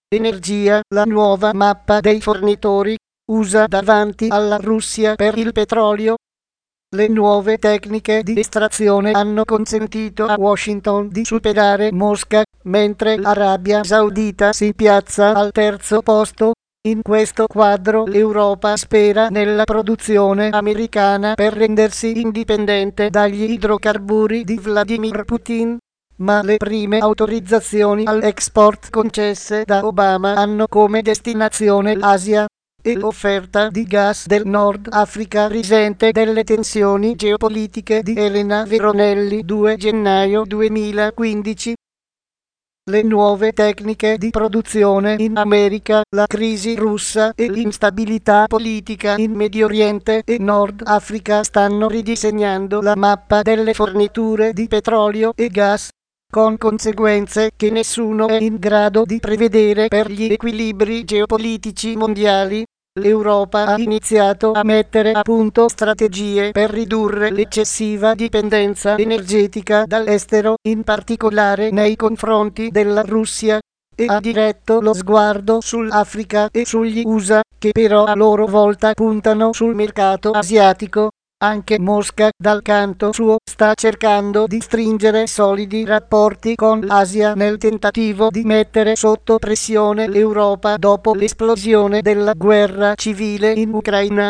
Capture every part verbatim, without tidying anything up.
Energia, la nuova mappa dei fornitori U S A davanti alla Russia per il petrolio. Le nuove tecniche di estrazione hanno consentito a Washington di superare Mosca, mentre l'Arabia Saudita si piazza al terzo posto. In questo quadro l'Europa spera nella produzione americana per rendersi indipendente dagli idrocarburi di Vladimir Putin, ma le prime autorizzazioni all'export concesse da Obama hanno come destinazione l'Asia, e l'offerta di gas del Nord Africa risente delle tensioni geopolitiche di Elena Veronelli, due gennaio duemilaquindici. Le nuove tecniche di produzione in America, la crisi russa e l'instabilità politica in Medio Oriente e Nord Africa stanno ridisegnando la mappa delle forniture di petrolio e gas, con conseguenze che nessuno è in grado di prevedere per gli equilibri geopolitici mondiali. L'Europa ha iniziato a mettere a punto strategie per ridurre l'eccessiva dipendenza energetica dall'estero, in particolare nei confronti della Russia, e ha diretto lo sguardo sull'Africa e sugli U S A, che però a loro volta puntano sul mercato asiatico. Anche Mosca, dal canto suo, sta cercando di stringere solidi rapporti con l'Asia nel tentativo di mettere sotto pressione l'Europa dopo l'esplosione della guerra civile in Ucraina.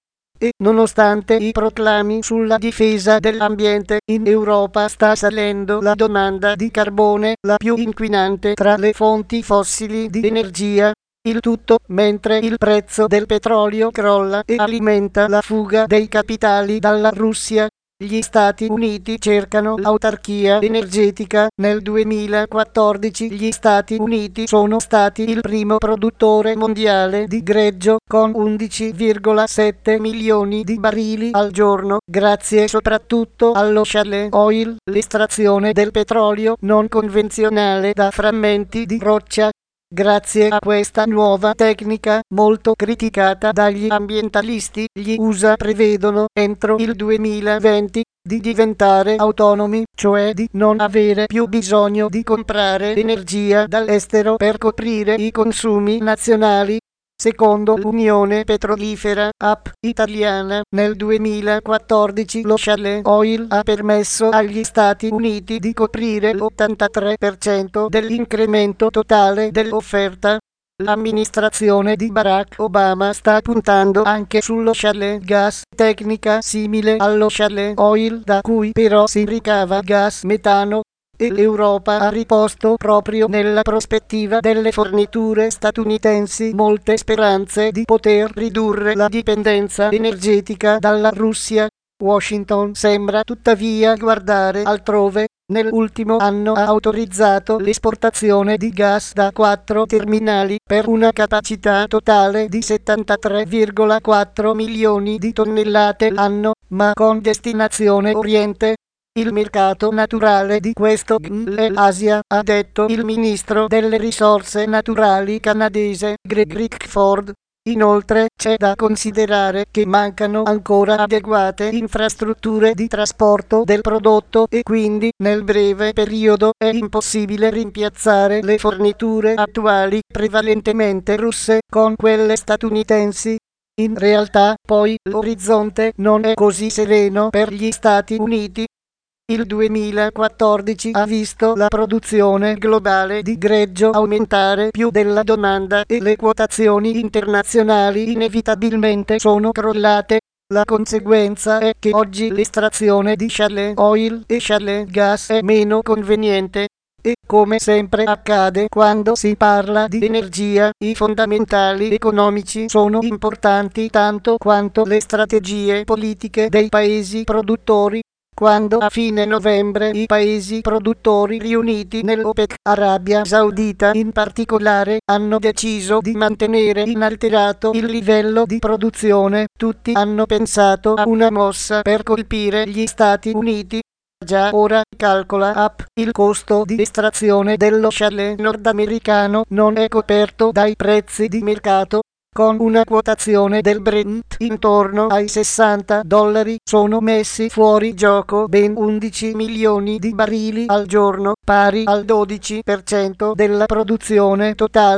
E nonostante i proclami sulla difesa dell'ambiente, in Europa sta salendo la domanda di carbone, la più inquinante tra le fonti fossili di energia. Il tutto mentre il prezzo del petrolio crolla e alimenta la fuga dei capitali dalla Russia. Gli Stati Uniti cercano l'autarchia energetica. Nel duemilaquattordici gli Stati Uniti sono stati il primo produttore mondiale di greggio, con undici virgola sette milioni di barili al giorno, grazie soprattutto allo shale oil, l'estrazione del petrolio non convenzionale da frammenti di roccia. Grazie a questa nuova tecnica, molto criticata dagli ambientalisti, gli U S A prevedono, entro il duemilaventi, di diventare autonomi, cioè di non avere più bisogno di comprare energia dall'estero per coprire i consumi nazionali. Secondo l'Unione Petrolifera A P italiana, nel duemilaquattordici lo shale oil ha permesso agli Stati Uniti di coprire l'ottantatré per cento dell'incremento totale dell'offerta. L'amministrazione di Barack Obama sta puntando anche sullo shale gas, tecnica simile allo shale oil da cui però si ricava gas metano. E l'Europa ha riposto proprio nella prospettiva delle forniture statunitensi molte speranze di poter ridurre la dipendenza energetica dalla Russia. Washington sembra tuttavia guardare altrove. Nell'ultimo anno ha autorizzato l'esportazione di gas da quattro terminali per una capacità totale di settantatré virgola quattro milioni di tonnellate l'anno, ma con destinazione Oriente. Il mercato naturale di questo G N è l'Asia, ha detto il ministro delle risorse naturali canadese Greg Rickford. Inoltre c'è da considerare che mancano ancora adeguate infrastrutture di trasporto del prodotto e quindi nel breve periodo è impossibile rimpiazzare le forniture attuali, prevalentemente russe, con quelle statunitensi. In realtà, poi, l'orizzonte non è così sereno per gli Stati Uniti. Il duemilaquattordici ha visto la produzione globale di greggio aumentare più della domanda e le quotazioni internazionali inevitabilmente sono crollate. La conseguenza è che oggi l'estrazione di shale oil e shale gas è meno conveniente. E, come sempre accade quando si parla di energia, i fondamentali economici sono importanti tanto quanto le strategie politiche dei paesi produttori. Quando a fine novembre i paesi produttori riuniti nell'OPEC, Arabia Saudita in particolare, hanno deciso di mantenere inalterato il livello di produzione, tutti hanno pensato a una mossa per colpire gli Stati Uniti. Già ora, calcola A P, il costo di estrazione dello shale nordamericano non è coperto dai prezzi di mercato. Con una quotazione del Brent intorno ai sessanta dollari sono messi fuori gioco ben undici milioni di barili al giorno, pari al dodici per cento della produzione totale.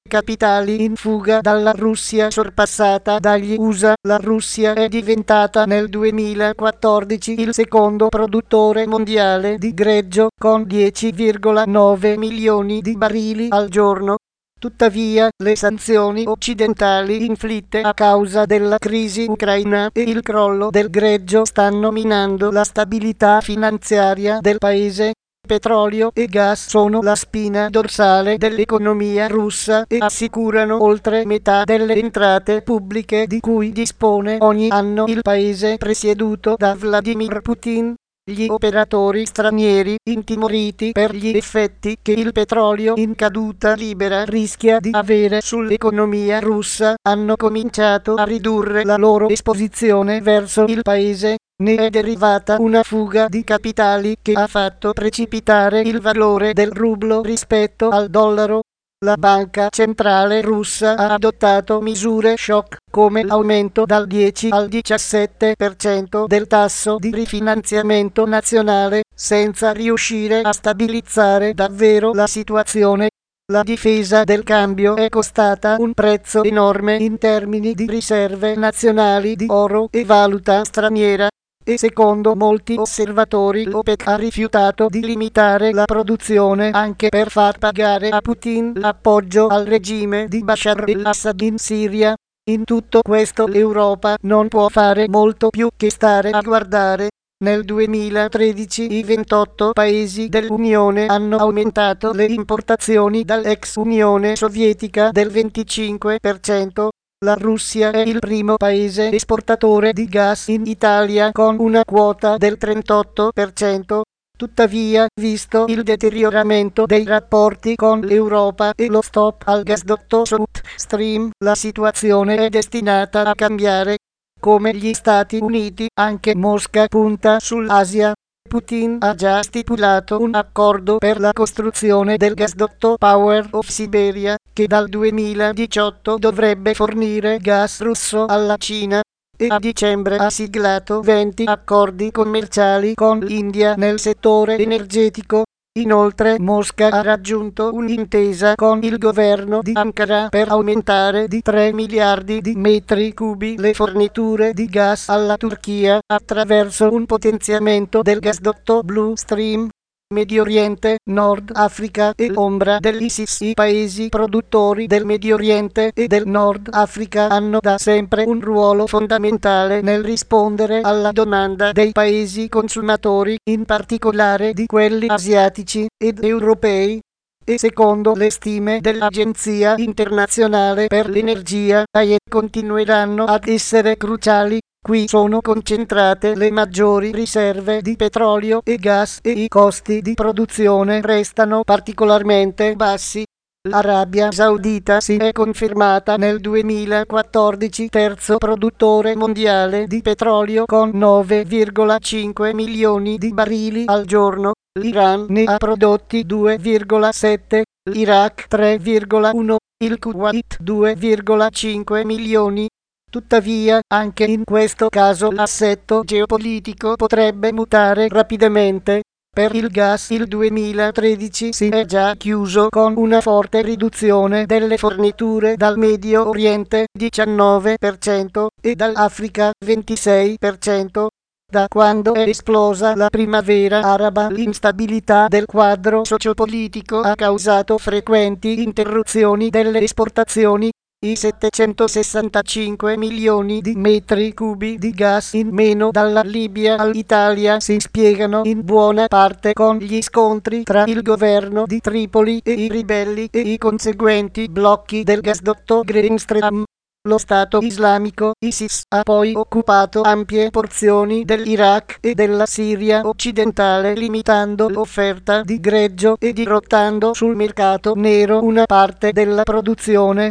capitali in fuga dalla Russia sorpassata dagli U S A. La Russia è diventata nel duemilaquattordici il secondo produttore mondiale di greggio con dieci virgola nove milioni di barili al giorno. Tuttavia, le sanzioni occidentali inflitte a causa della crisi ucraina e il crollo del greggio stanno minando la stabilità finanziaria del paese. Petrolio e gas sono la spina dorsale dell'economia russa e assicurano oltre metà delle entrate pubbliche di cui dispone ogni anno il paese presieduto da Vladimir Putin. Gli operatori stranieri, intimoriti per gli effetti che il petrolio in caduta libera rischia di avere sull'economia russa, hanno cominciato a ridurre la loro esposizione verso il paese. Ne è derivata una fuga di capitali che ha fatto precipitare il valore del rublo rispetto al dollaro. La banca centrale russa ha adottato misure shock come l'aumento dal dieci al diciassette per cento del tasso di rifinanziamento nazionale, senza riuscire a stabilizzare davvero la situazione. La difesa del cambio è costata un prezzo enorme in termini di riserve nazionali di oro e valuta straniera. E secondo molti osservatori l'OPEC ha rifiutato di limitare la produzione anche per far pagare a Putin l'appoggio al regime di Bashar al-Assad in Siria. In tutto questo l'Europa non può fare molto più che stare a guardare. Nel duemilatredici i ventotto paesi dell'Unione hanno aumentato le importazioni dall'ex Unione Sovietica del venticinque per cento. La Russia è il primo paese esportatore di gas in Italia con una quota del trentotto per cento. Tuttavia, visto il deterioramento dei rapporti con l'Europa e lo stop al gasdotto South Stream, la situazione è destinata a cambiare. Come gli Stati Uniti, anche Mosca punta sull'Asia. Putin ha già stipulato un accordo per la costruzione del gasdotto Power of Siberia, che dal duemiladiciotto dovrebbe fornire gas russo alla Cina, e a dicembre ha siglato venti accordi commerciali con l'India nel settore energetico. Inoltre Mosca ha raggiunto un'intesa con il governo di Ankara per aumentare di tre miliardi di metri cubi le forniture di gas alla Turchia attraverso un potenziamento del gasdotto Blue Stream. Medio Oriente, Nord Africa e ombra dell'ISIS. I paesi produttori del Medio Oriente e del Nord Africa hanno da sempre un ruolo fondamentale nel rispondere alla domanda dei paesi consumatori, in particolare di quelli asiatici ed europei. E secondo le stime dell'Agenzia Internazionale per l'Energia, A E, continueranno ad essere cruciali. Qui sono concentrate le maggiori riserve di petrolio e gas e i costi di produzione restano particolarmente bassi. L'Arabia Saudita si è confermata nel duemilaquattordici terzo produttore mondiale di petrolio con nove virgola cinque milioni di barili al giorno. L'Iran ne ha prodotti due virgola sette, l'Iraq tre virgola uno, il Kuwait due virgola cinque milioni. Tuttavia, anche in questo caso l'assetto geopolitico potrebbe mutare rapidamente. Per il gas il duemilatredici si è già chiuso con una forte riduzione delle forniture dal Medio Oriente diciannove per cento e dall'Africa ventisei per cento. Da quando è esplosa la primavera araba, l'instabilità del quadro sociopolitico ha causato frequenti interruzioni delle esportazioni. I settecentosessantacinque milioni di metri cubi di gas in meno dalla Libia all'Italia si spiegano in buona parte con gli scontri tra il governo di Tripoli e i ribelli e i conseguenti blocchi del gasdotto Green Stream. Lo Stato Islamico ISIS ha poi occupato ampie porzioni dell'Iraq e della Siria occidentale, limitando l'offerta di greggio e dirottando sul mercato nero una parte della produzione.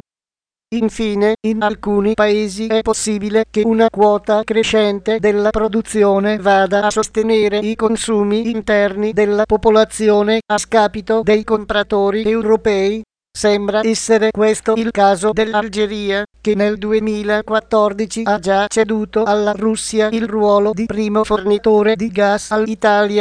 Infine, in alcuni paesi è possibile che una quota crescente della produzione vada a sostenere i consumi interni della popolazione a scapito dei compratori europei. Sembra essere questo il caso dell'Algeria, che nel duemilaquattordici ha già ceduto alla Russia il ruolo di primo fornitore di gas all'Italia.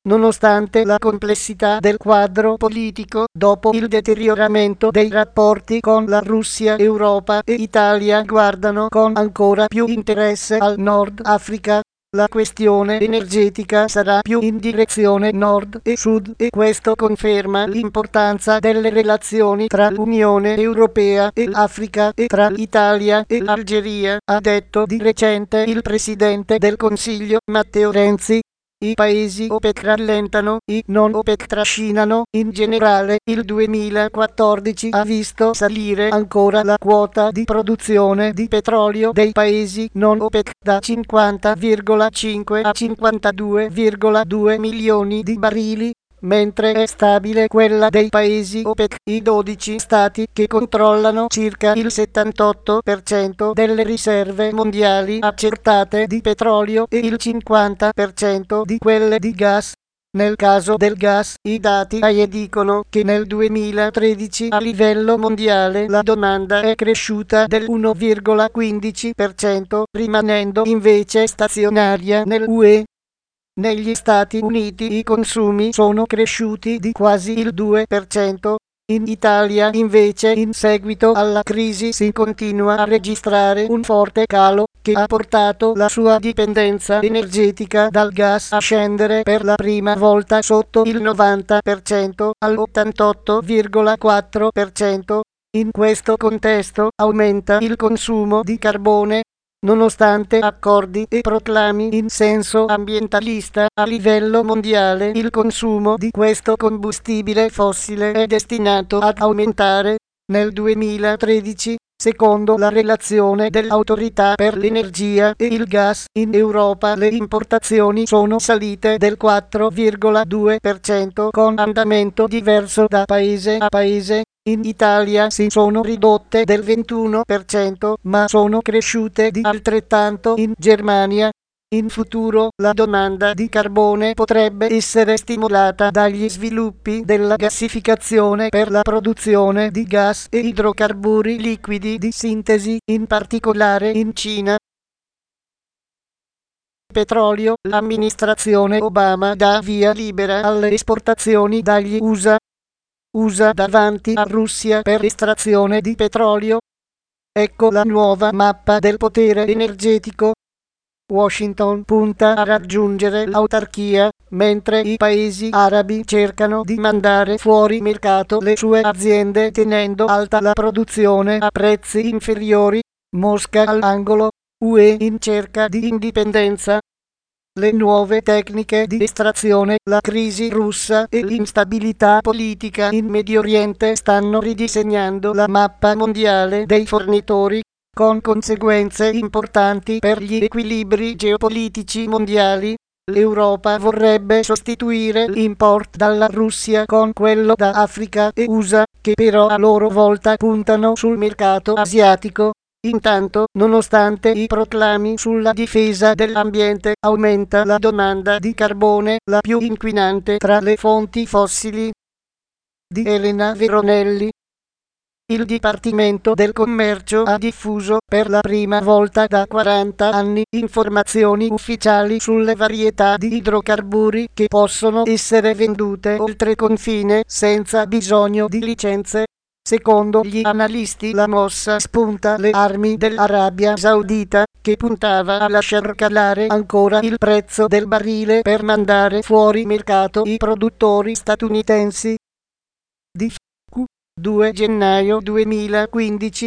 Nonostante la complessità del quadro politico, dopo il deterioramento dei rapporti con la Russia, Europa e Italia guardano con ancora più interesse al Nord Africa. La questione energetica sarà più in direzione nord e sud e questo conferma l'importanza delle relazioni tra l'Unione Europea e l'Africa e tra l'Italia e l'Algeria, ha detto di recente il Presidente del Consiglio Matteo Renzi. I paesi OPEC rallentano, i non OPEC trascinano. In generale, il duemilaquattordici ha visto salire ancora la quota di produzione di petrolio dei paesi non OPEC da cinquanta virgola cinque a cinquantadue virgola due milioni di barili, mentre è stabile quella dei paesi OPEC, i dodici stati che controllano circa il settantotto per cento delle riserve mondiali accertate di petrolio e il cinquanta per cento di quelle di gas. Nel caso del gas, i dati A I E dicono che nel duemilatredici a livello mondiale la domanda è cresciuta dell'uno virgola quindici per cento, rimanendo invece stazionaria nell'U E. Negli Stati Uniti i consumi sono cresciuti di quasi il due per cento. In Italia invece in seguito alla crisi si continua a registrare un forte calo che ha portato la sua dipendenza energetica dal gas a scendere per la prima volta sotto il novanta per cento all'ottantotto virgola quattro per cento. In questo contesto aumenta il consumo di carbone. Nonostante accordi e proclami in senso ambientalista, a livello mondiale il consumo di questo combustibile fossile è destinato ad aumentare. Nel duemilatredici, secondo la relazione dell'Autorità per l'energia e il gas, in Europa le importazioni sono salite del quattro virgola due per cento con andamento diverso da paese a paese. In Italia si sono ridotte del ventuno per cento, ma sono cresciute di altrettanto in Germania. In futuro, la domanda di carbone potrebbe essere stimolata dagli sviluppi della gassificazione per la produzione di gas e idrocarburi liquidi di sintesi, in particolare in Cina. Petrolio, l'amministrazione Obama dà via libera alle esportazioni dagli U S A. U S A davanti a Russia per estrazione di petrolio. Ecco la nuova mappa del potere energetico. Washington punta a raggiungere l'autarchia, mentre i paesi arabi cercano di mandare fuori mercato le sue aziende tenendo alta la produzione a prezzi inferiori. Mosca all'angolo, U E in cerca di indipendenza. Le nuove tecniche di estrazione, la crisi russa e l'instabilità politica in Medio Oriente stanno ridisegnando la mappa mondiale dei fornitori, con conseguenze importanti per gli equilibri geopolitici mondiali. L'Europa vorrebbe sostituire l'import dalla Russia con quello da Africa e U S A, che però a loro volta puntano sul mercato asiatico. Intanto, nonostante i proclami sulla difesa dell'ambiente, aumenta la domanda di carbone, la più inquinante tra le fonti fossili. Di Elena Veronelli. Il Dipartimento del Commercio ha diffuso per la prima volta da quaranta anni informazioni ufficiali sulle varietà di idrocarburi che possono essere vendute oltre confine senza bisogno di licenze. Secondo gli analisti la mossa spunta le armi dell'Arabia Saudita, che puntava a lasciar calare ancora il prezzo del barile per mandare fuori mercato i produttori statunitensi. Di Q due gennaio duemilaquindici.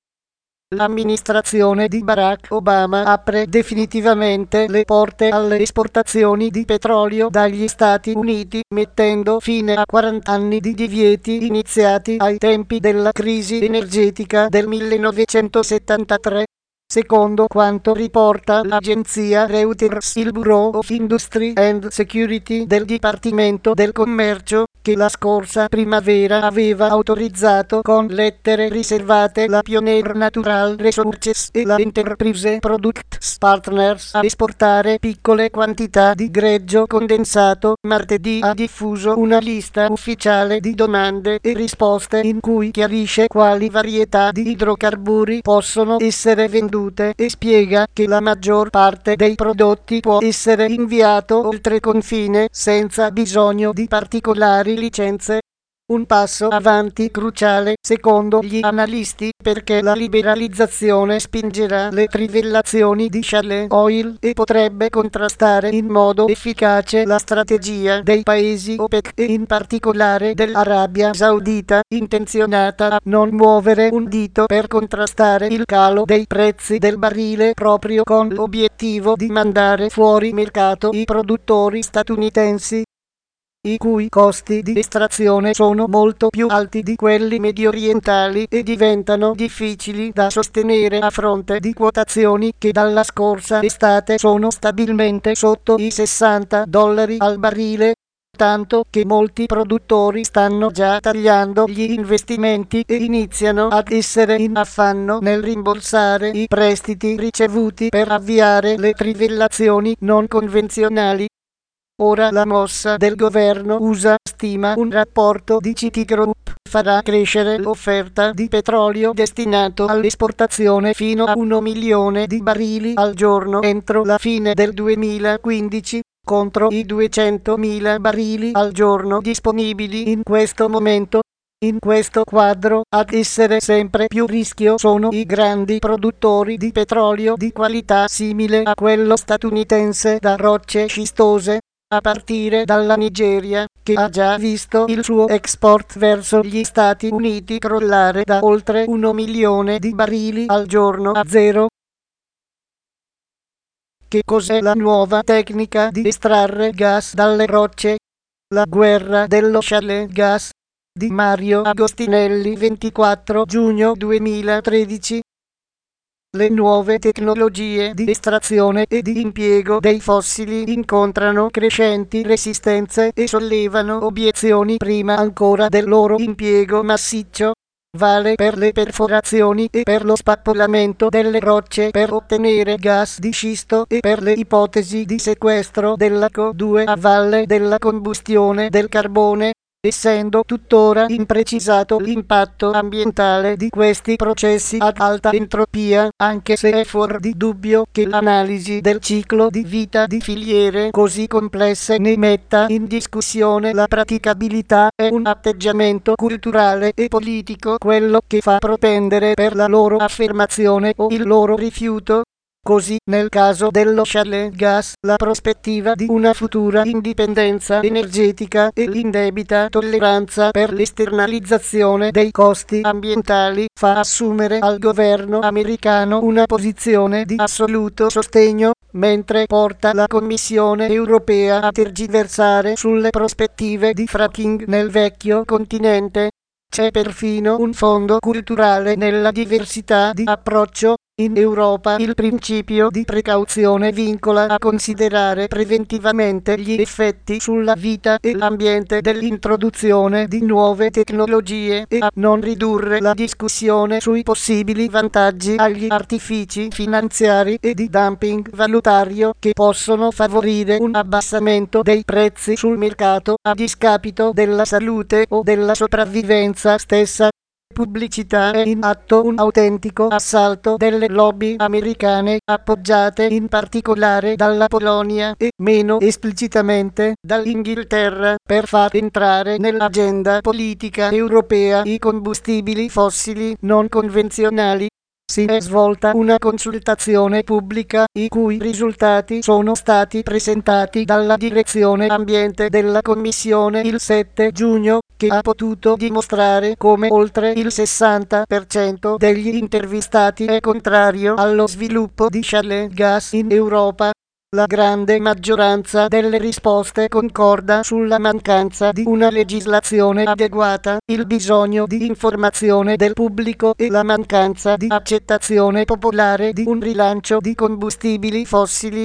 L'amministrazione di Barack Obama apre definitivamente le porte alle esportazioni di petrolio dagli Stati Uniti, mettendo fine a quaranta anni di divieti iniziati ai tempi della crisi energetica del millenovecentosettantatré. Secondo quanto riporta l'agenzia Reuters, il Bureau of Industry and Security del Dipartimento del Commercio, che la scorsa primavera aveva autorizzato con lettere riservate la Pioneer Natural Resources e la Enterprise Products Partners a esportare piccole quantità di greggio condensato, martedì ha diffuso una lista ufficiale di domande e risposte in cui chiarisce quali varietà di idrocarburi possono essere vendute salute e spiega che la maggior parte dei prodotti può essere inviato oltre confine senza bisogno di particolari licenze. Un passo avanti cruciale, secondo gli analisti, perché la liberalizzazione spingerà le trivellazioni di shale oil e potrebbe contrastare in modo efficace la strategia dei paesi OPEC e in particolare dell'Arabia Saudita, intenzionata a non muovere un dito per contrastare il calo dei prezzi del barile proprio con l'obiettivo di mandare fuori mercato i produttori statunitensi, i cui costi di estrazione sono molto più alti di quelli mediorientali e diventano difficili da sostenere a fronte di quotazioni che dalla scorsa estate sono stabilmente sotto i sessanta dollari al barile, tanto che molti produttori stanno già tagliando gli investimenti e iniziano ad essere in affanno nel rimborsare i prestiti ricevuti per avviare le trivellazioni non convenzionali. Ora la mossa del governo U S A, stima un rapporto di Citigroup, farà crescere l'offerta di petrolio destinato all'esportazione fino a un milione di barili al giorno entro la fine del duemilaquindici, contro i duecentomila barili al giorno disponibili in questo momento. In questo quadro, ad essere sempre più rischio sono i grandi produttori di petrolio di qualità simile a quello statunitense da rocce scistose, a partire dalla Nigeria, che ha già visto il suo export verso gli Stati Uniti crollare da oltre un milione di barili al giorno a zero. Che cos'è la nuova tecnica di estrarre gas dalle rocce? La guerra dello shale gas, di Mario Agostinelli, ventiquattro giugno duemilatredici. Le nuove tecnologie di estrazione e di impiego dei fossili incontrano crescenti resistenze e sollevano obiezioni prima ancora del loro impiego massiccio. Vale per le perforazioni e per lo spappolamento delle rocce per ottenere gas di scisto e per le ipotesi di sequestro della C O due a valle della combustione del carbone, essendo tuttora imprecisato l'impatto ambientale di questi processi ad alta entropia, anche se è fuori di dubbio che l'analisi del ciclo di vita di filiere così complesse ne metta in discussione la praticabilità. È un atteggiamento culturale e politico quello che fa propendere per la loro affermazione o il loro rifiuto. Così, nel caso dello shale gas, la prospettiva di una futura indipendenza energetica e l'indebita tolleranza per l'esternalizzazione dei costi ambientali fa assumere al governo americano una posizione di assoluto sostegno, mentre porta la Commissione europea a tergiversare sulle prospettive di fracking nel vecchio continente. C'è perfino un fondo culturale nella diversità di approccio. In Europa il principio di precauzione vincola a considerare preventivamente gli effetti sulla vita e l'ambiente dell'introduzione di nuove tecnologie e a non ridurre la discussione sui possibili vantaggi agli artifici finanziari e di dumping valutario che possono favorire un abbassamento dei prezzi sul mercato a discapito della salute o della sopravvivenza stessa. Pubblicità è in atto un autentico assalto delle lobby americane, appoggiate in particolare dalla Polonia e, meno esplicitamente, dall'Inghilterra, per far entrare nell'agenda politica europea i combustibili fossili non convenzionali. Si è svolta una consultazione pubblica, i cui risultati sono stati presentati dalla Direzione Ambiente della Commissione il sette giugno, che ha potuto dimostrare come oltre il sessanta per cento degli intervistati è contrario allo sviluppo di shale gas in Europa. La grande maggioranza delle risposte concorda sulla mancanza di una legislazione adeguata, il bisogno di informazione del pubblico e la mancanza di accettazione popolare di un rilancio di combustibili fossili.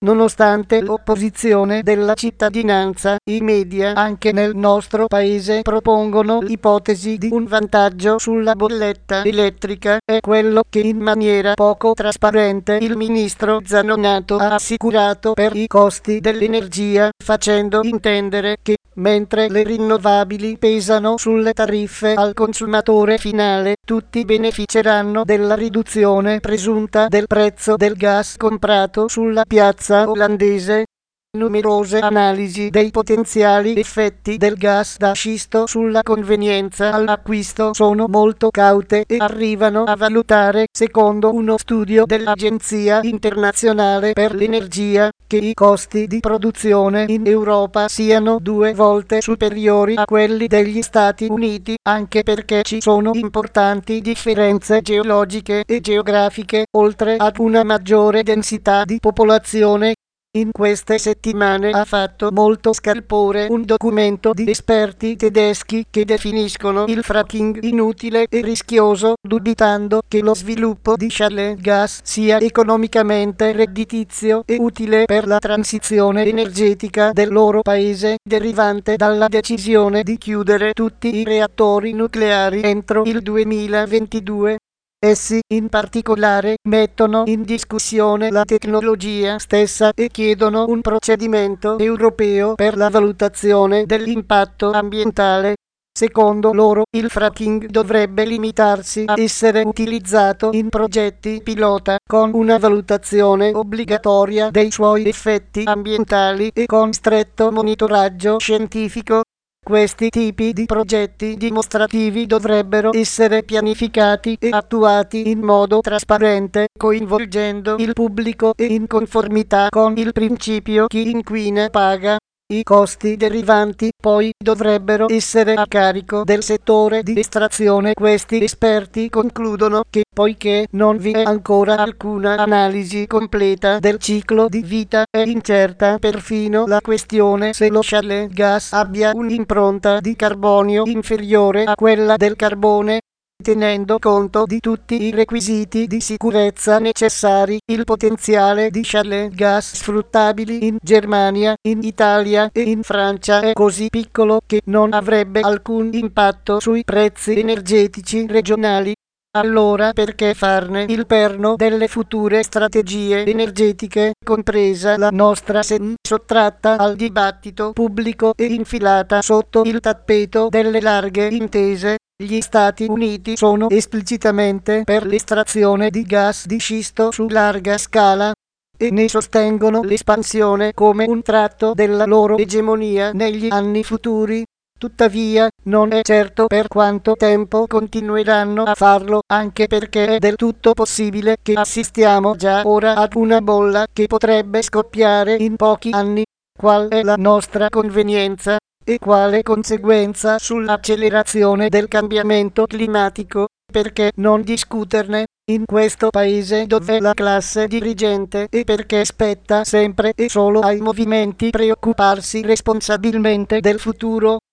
Nonostante l'opposizione della cittadinanza, i media anche nel nostro paese propongono l'ipotesi di un vantaggio sulla bolletta elettrica, è quello che in maniera poco trasparente il ministro Zanonato ha assicurato per i costi dell'energia, facendo intendere che, mentre le rinnovabili pesano sulle tariffe al consumatore finale, tutti beneficeranno della riduzione presunta del prezzo del gas comprato sulla piazza olandese. Numerose analisi dei potenziali effetti del gas da scisto sulla convenienza all'acquisto sono molto caute e arrivano a valutare, secondo uno studio dell'Agenzia internazionale per l'energia, che i costi di produzione in Europa siano due volte superiori a quelli degli Stati Uniti, anche perché ci sono importanti differenze geologiche e geografiche, oltre ad una maggiore densità di popolazione. In queste settimane ha fatto molto scalpore un documento di esperti tedeschi che definiscono il fracking inutile e rischioso, dubitando che lo sviluppo di shale gas sia economicamente redditizio e utile per la transizione energetica del loro paese, derivante dalla decisione di chiudere tutti i reattori nucleari entro il duemilaventidue. Essi, in particolare, mettono in discussione la tecnologia stessa e chiedono un procedimento europeo per la valutazione dell'impatto ambientale. Secondo loro, il fracking dovrebbe limitarsi a essere utilizzato in progetti pilota, con una valutazione obbligatoria dei suoi effetti ambientali e con stretto monitoraggio scientifico. Questi tipi di progetti dimostrativi dovrebbero essere pianificati e attuati in modo trasparente, coinvolgendo il pubblico e in conformità con il principio chi inquina paga. I costi derivanti, poi, dovrebbero essere a carico del settore di estrazione. Questi esperti concludono che, poiché non vi è ancora alcuna analisi completa del ciclo di vita, è incerta perfino la questione se lo shale gas abbia un'impronta di carbonio inferiore a quella del carbone. Tenendo conto di tutti i requisiti di sicurezza necessari, il potenziale di shale gas sfruttabili in Germania, in Italia e in Francia è così piccolo che non avrebbe alcun impatto sui prezzi energetici regionali. Allora perché farne il perno delle future strategie energetiche, compresa la nostra, se sottratta al dibattito pubblico e infilata sotto il tappeto delle larghe intese? Gli Stati Uniti sono esplicitamente per l'estrazione di gas di scisto su larga scala e ne sostengono l'espansione come un tratto della loro egemonia negli anni futuri. Tuttavia, non è certo per quanto tempo continueranno a farlo, anche perché è del tutto possibile che assistiamo già ora ad una bolla che potrebbe scoppiare in pochi anni. Qual è la nostra convenienza? E quale conseguenza sull'accelerazione del cambiamento climatico? Perché non discuterne in questo paese dove la classe dirigente, e perché spetta sempre e solo ai movimenti preoccuparsi responsabilmente del futuro?